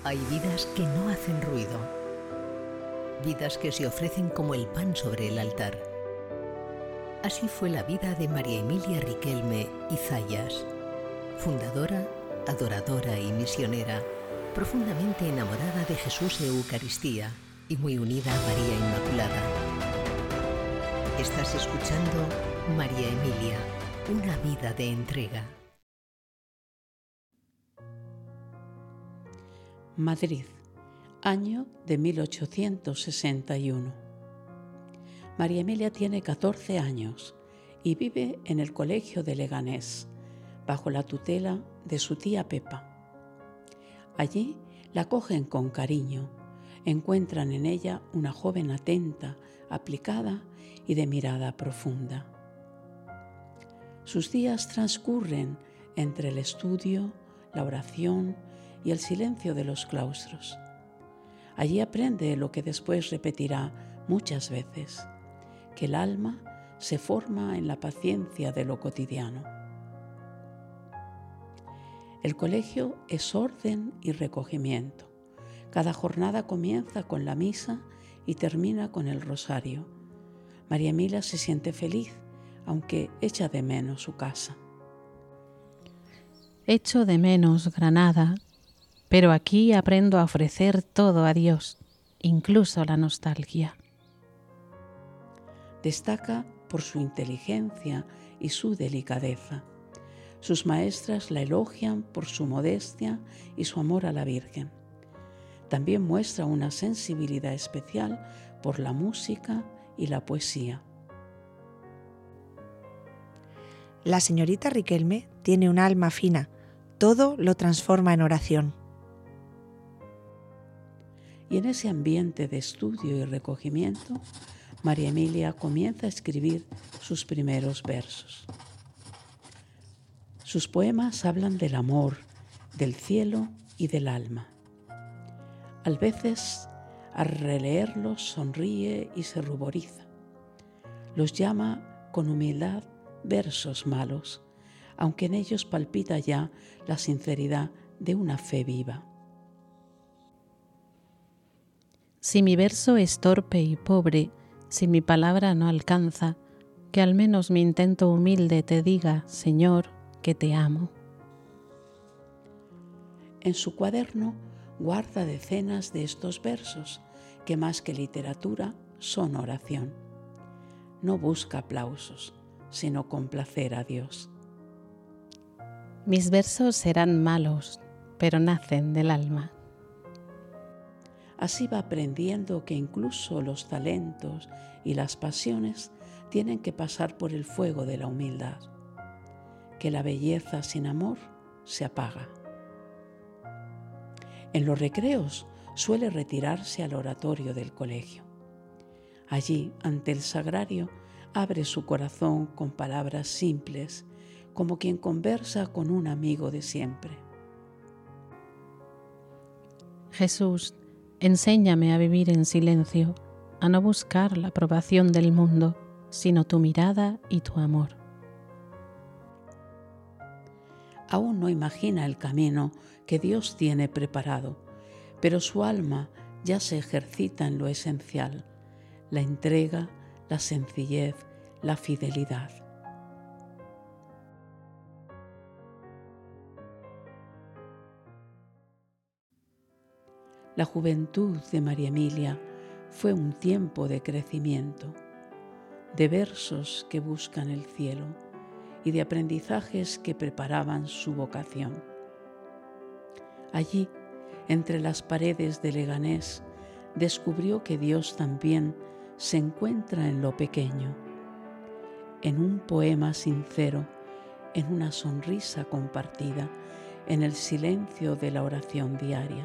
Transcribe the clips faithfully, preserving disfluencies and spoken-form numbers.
Hay vidas que no hacen ruido, vidas que se ofrecen como el pan sobre el altar. Así fue la vida de María Emilia Riquelme y Zayas, fundadora, adoradora y misionera, profundamente enamorada de Jesús e Eucaristía y muy unida a María Inmaculada. Estás escuchando María Emilia, una vida de entrega. Madrid, año de mil ochocientos sesenta y uno. María Emilia tiene catorce años y vive en el colegio de Leganés, bajo la tutela de su tía Pepa. Allí la acogen con cariño, encuentran en ella una joven atenta, aplicada y de mirada profunda. Sus días transcurren entre el estudio, la oración y el silencio de los claustros. Allí aprende lo que después repetirá muchas veces, que el alma se forma en la paciencia de lo cotidiano. El colegio es orden y recogimiento. Cada jornada comienza con la misa y termina con el rosario. María Emilia se siente feliz, aunque echa de menos su casa. Echo de menos Granada, pero aquí aprendo a ofrecer todo a Dios, incluso la nostalgia. Destaca por su inteligencia y su delicadeza. Sus maestras la elogian por su modestia y su amor a la Virgen. También muestra una sensibilidad especial por la música y la poesía. La señorita Riquelme tiene un alma fina, todo lo transforma en oración. Y en ese ambiente de estudio y recogimiento, María Emilia comienza a escribir sus primeros versos. Sus poemas hablan del amor, del cielo y del alma. A veces, al releerlos, sonríe y se ruboriza. Los llama con humildad versos malos, aunque en ellos palpita ya la sinceridad de una fe viva. Si mi verso es torpe y pobre, si mi palabra no alcanza, que al menos mi intento humilde te diga, Señor, que te amo. En su cuaderno guarda decenas de estos versos que más que literatura son oración. No busca aplausos, sino complacer a Dios. Mis versos serán malos, pero nacen del alma. Así va aprendiendo que incluso los talentos y las pasiones tienen que pasar por el fuego de la humildad, que la belleza sin amor se apaga. En los recreos suele retirarse al oratorio del colegio. Allí, ante el sagrario, abre su corazón con palabras simples, como quien conversa con un amigo de siempre. Jesús, enséñame a vivir en silencio, a no buscar la aprobación del mundo, sino tu mirada y tu amor. Aún no imagina el camino que Dios tiene preparado, pero su alma ya se ejercita en lo esencial, la entrega, la sencillez, la fidelidad. La juventud de María Emilia fue un tiempo de crecimiento, de versos que buscan el cielo y de aprendizajes que preparaban su vocación. Allí, entre las paredes de Leganés, descubrió que Dios también se encuentra en lo pequeño, en un poema sincero, en una sonrisa compartida, en el silencio de la oración diaria.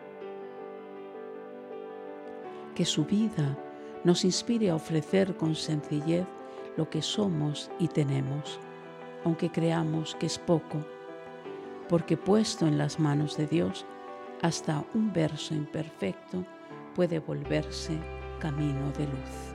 Que su vida nos inspire a ofrecer con sencillez lo que somos y tenemos, aunque creamos que es poco, porque puesto en las manos de Dios, hasta un verso imperfecto puede volverse camino de luz.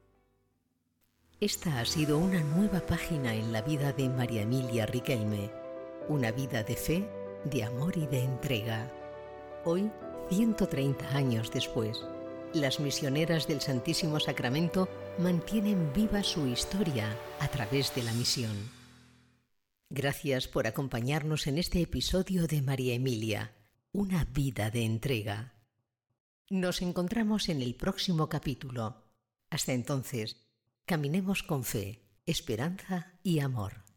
Esta ha sido una nueva página en la vida de María Emilia Riquelme. Una vida de fe, de amor y de entrega. Hoy, ciento treinta años después, las misioneras del Santísimo Sacramento mantienen viva su historia a través de la misión. Gracias por acompañarnos en este episodio de María Emilia, una vida de entrega. Nos encontramos en el próximo capítulo. Hasta entonces, caminemos con fe, esperanza y amor.